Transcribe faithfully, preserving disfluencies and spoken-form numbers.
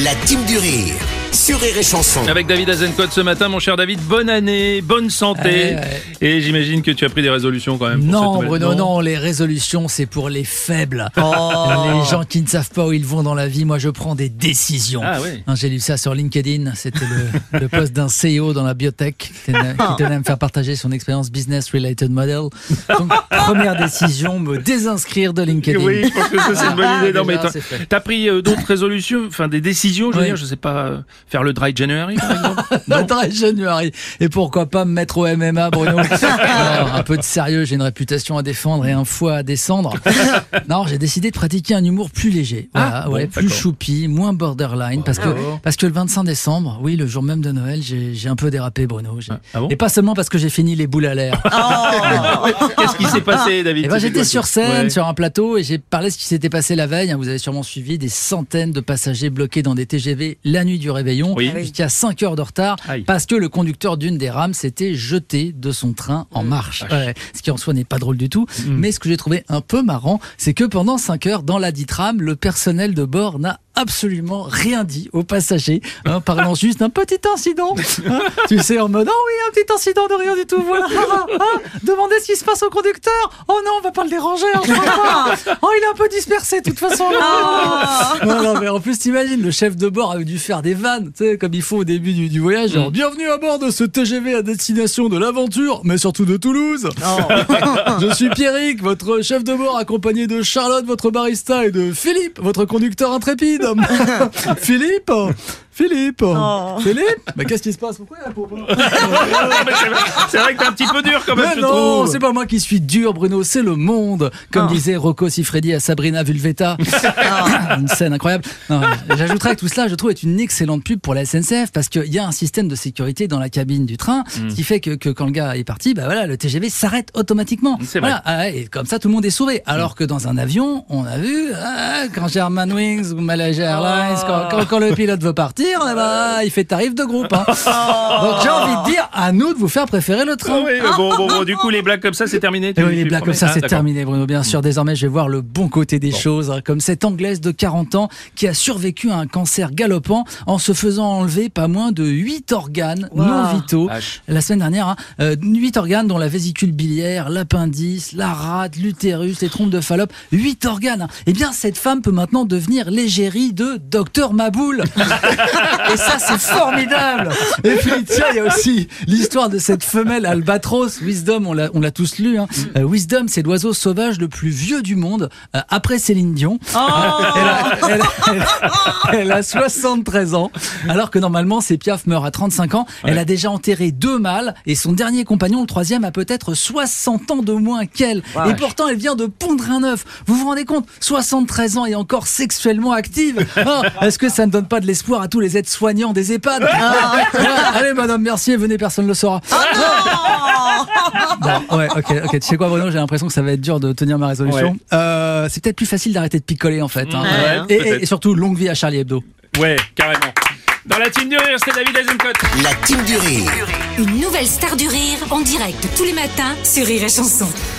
La team du rire sur Rire et Chanson. Avec David Azencott ce matin, mon cher David, bonne année, bonne santé. Ouais, ouais. Et j'imagine que tu as pris des résolutions quand même. Pour Non, cette nouvelle... Bruno, non. non, les résolutions, c'est pour les faibles. Oh. Les gens qui ne savent pas où ils vont dans la vie. Moi, je prends des décisions. Ah oui. J'ai lu ça sur LinkedIn. C'était le, le poste d'un C E O dans la biotech qui tenait, qui tenait à me faire partager son expérience Business Related Model. Donc, première décision, me désinscrire de LinkedIn. Oui, je pense que ça, c'est une bonne idée. Non, mais Déjà, t'as, t'as pris euh, d'autres résolutions, enfin des décisions, je veux Oui. dire, je sais pas, euh, faire le dry January, par exemple. Non. Très January. Et pourquoi pas me mettre au M M A, Bruno? Alors, un peu de sérieux, j'ai une réputation à défendre et un foie à descendre. Non, j'ai décidé de pratiquer un humour plus léger. Voilà, Ah, ouais, bon, plus d'accord. choupi, moins borderline. Parce que, parce que le vingt-cinq décembre, oui, le jour même de Noël, j'ai, j'ai un peu dérapé, Bruno. J'ai- Ah, ah bon et pas seulement parce que j'ai fini les boules à l'air. Qu'est-ce qui s'est passé, David? Et ben, C'était j'étais quoi, sur ça scène, Ouais. sur un plateau, et j'ai parlé de ce qui s'était passé la veille. Vous avez sûrement suivi des centaines de passagers bloqués dans des T G V la nuit du réveillon, Oui. jusqu'à cinq heures de retard, Aïe. parce que le conducteur d'une des rames s'était jeté de son train en marche. Vache. Ouais, ce qui en soi n'est pas drôle du tout. Mm. Mais ce que j'ai trouvé un peu marrant, c'est que pendant cinq heures, dans la dite rame, le personnel de bord n'a absolument rien dit aux passagers, hein, parlant juste d'un petit incident. Hein, tu sais, en mode, oh oui, un petit incident de rien du tout, voilà. Ah, ah, demandez ce qui se passe au conducteur. Oh non, on va pas le déranger. Hein, je crois pas. Oh, il est un peu dispersé, de toute façon. Non, non, mais en plus, t'imagines, le chef de bord avait dû faire des vannes, tu sais, comme il faut au début du, du voyage. Genre, bienvenue à bord de ce T G V à destination de l'aventure, mais surtout de Toulouse. Je suis Pierrick, votre chef de bord, accompagné de Charlotte, votre barista, et de Philippe, votre conducteur intrépide. Philippe Philippe Philippe Mais qu'est-ce qui se passe? Pourquoi il y a un popo? Non, mais c'est, vrai, c'est vrai que t'es un petit peu dur quand même, Mais je non, trouve. c'est pas moi qui suis dur, Bruno, c'est le monde. Comme disait Rocco Siffredi à Sabrina Vulveta. Une scène incroyable. Non, j'ajouterais que tout cela, je trouve, est une excellente pub pour la S N C F, parce qu'il y a un système de sécurité dans la cabine du train, Mm. ce qui fait que, que quand le gars est parti, bah voilà, le T G V s'arrête automatiquement. C'est vrai. Voilà, ah, et comme ça, tout le monde est sauvé. Alors que dans un avion, on a vu, ah, quand Germanwings ou Malaysia Airlines, quand, quand, quand le pilote veut partir, eh ben, il fait tarif de groupe. Hein. Donc j'ai envie de dire, à nous de vous faire préférer le train. Ah oui, mais bon, bon, bon, du coup, les blagues comme ça, c'est terminé. Et tu- oui, les tu blagues promets comme ça, Ah, c'est d'accord. terminé, Bruno. Bien sûr, désormais, je vais voir le bon côté des choses, hein, comme cette Anglaise de quarante ans qui a survécu à un cancer galopant en se faisant enlever pas moins de huit organes non vitaux. Vache. La semaine dernière, hein, euh, huit organes dont la vésicule biliaire, l'appendice, la rate, l'utérus, les trompes de Fallope. huit organes. Hein. Eh bien, cette femme peut maintenant devenir l'égérie de Docteur Maboul. Et ça, c'est formidable. Et puis, tiens, il y a aussi l'histoire de cette femelle albatros, Wisdom, on l'a, on l'a tous lu. Hein. Euh, Wisdom, c'est l'oiseau sauvage le plus vieux du monde, euh, après Céline Dion. Elle, a, elle, a, elle, a, elle a soixante-treize ans, alors que normalement, ses Piaf meurt à trente-cinq ans. Elle a déjà enterré deux mâles, et son dernier compagnon, le troisième, a peut-être soixante ans de moins qu'elle. Et pourtant, elle vient de pondre un œuf. Vous vous rendez compte? soixante-treize ans et encore sexuellement active. Ah, est-ce que ça ne donne pas de l'espoir à tous les aides-soignants des EHPAD? Ah, allez, madame Mercier, venez, personne ne le saura. Bon, ouais, ok, ok. Tu sais quoi, Bruno, j'ai l'impression que ça va être dur de tenir ma résolution. Ouais. Euh, c'est peut-être plus facile d'arrêter de picoler, en fait. Hein. Ouais, et, peut-être. et, et surtout, longue vie à Charlie Hebdo. Ouais, carrément. Dans la team du rire, c'était David Azencott. La team du rire. Une nouvelle star du rire en direct tous les matins sur Rire et Chanson.